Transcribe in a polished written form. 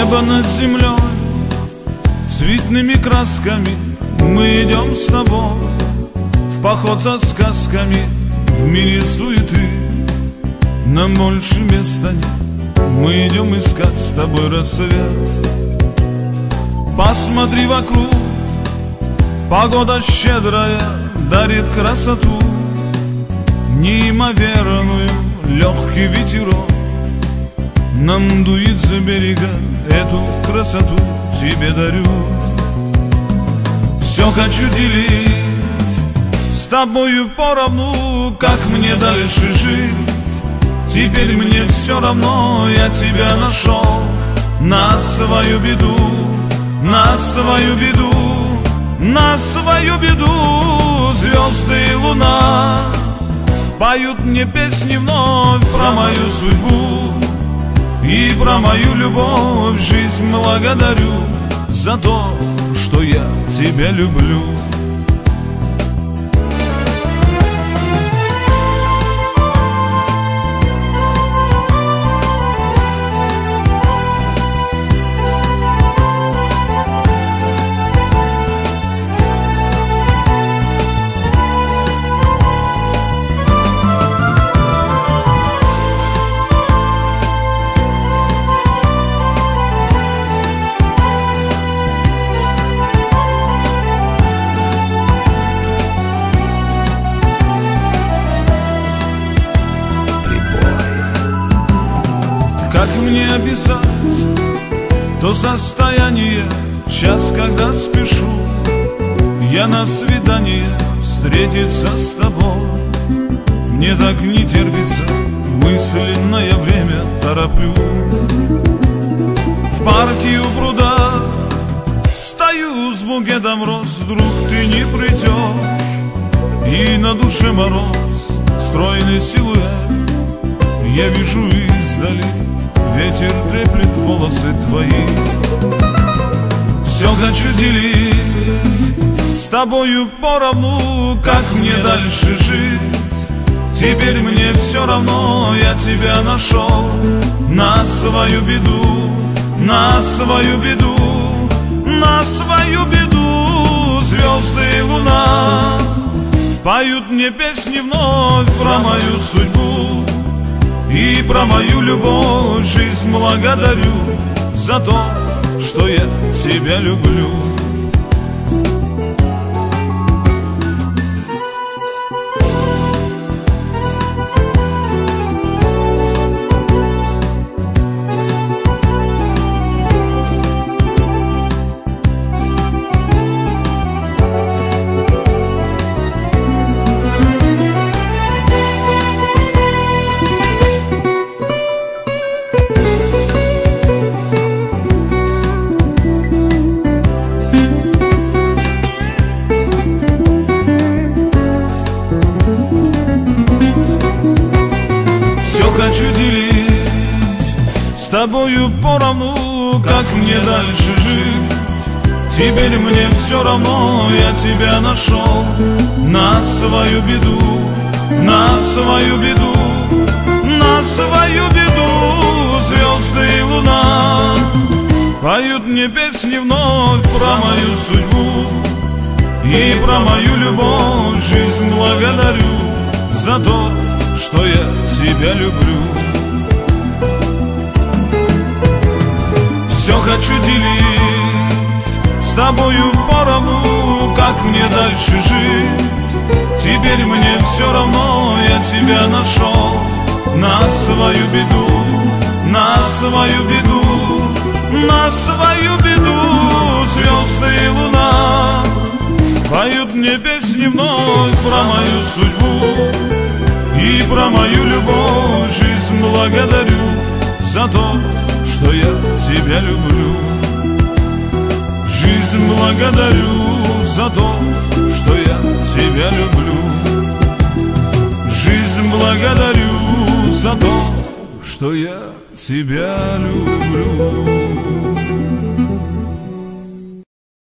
Небо над землей цветными красками, мы идем с тобой в поход за сказками. В мире суеты нам больше места нет, мы идем искать с тобой рассвет. Посмотри вокруг, погода щедрая дарит красоту неимоверную, легкий ветерок нам дует за берега, эту красоту тебе дарю. Все хочу делить с тобою поровну, как мне дальше жить. Теперь мне все равно, я тебя нашел на свою беду, на свою беду, на свою беду. Звезды и луна поют мне песни вновь про мою судьбу и про мою любовь. Жизнь благодарю за то, что я тебя люблю. Как мне описать то состояние, час, когда спешу я на свидание встретиться с тобой? Мне так не терпится, мысленное время тороплю. В парке у пруда стою с букетом роз, вдруг ты не придешь, и на душе мороз, стройный силуэт я вижу издали. Ветер треплет волосы твои. Все хочу делить с тобою поровну, как мне дальше жить. Теперь мне все равно, я тебя нашел на свою беду, на свою беду, на свою беду. Звезды и луна поют мне песни вновь про мою судьбу и про мою любовь. Жизнь благодарю за то, что я тебя люблю. Хочу делить с тобою поровну, как мне дальше жить. Теперь мне все равно, я тебя нашел на свою беду, на свою беду, на свою беду. Звезды и луна поют мне песни вновь про мою судьбу и про мою любовь. Жизнь благодарю за то, что я тебя люблю. Все хочу делить с тобою поровну, как мне дальше жить. Теперь мне все равно, я тебя нашел на свою беду, на свою беду, на свою беду. Звезды и луна поют мне песни вновь про мою судьбу и про мою любовь. Жизнь благодарю за то, что я тебя люблю. Жизнь благодарю за то, что я тебя люблю. Жизнь благодарю за то, что я тебя люблю.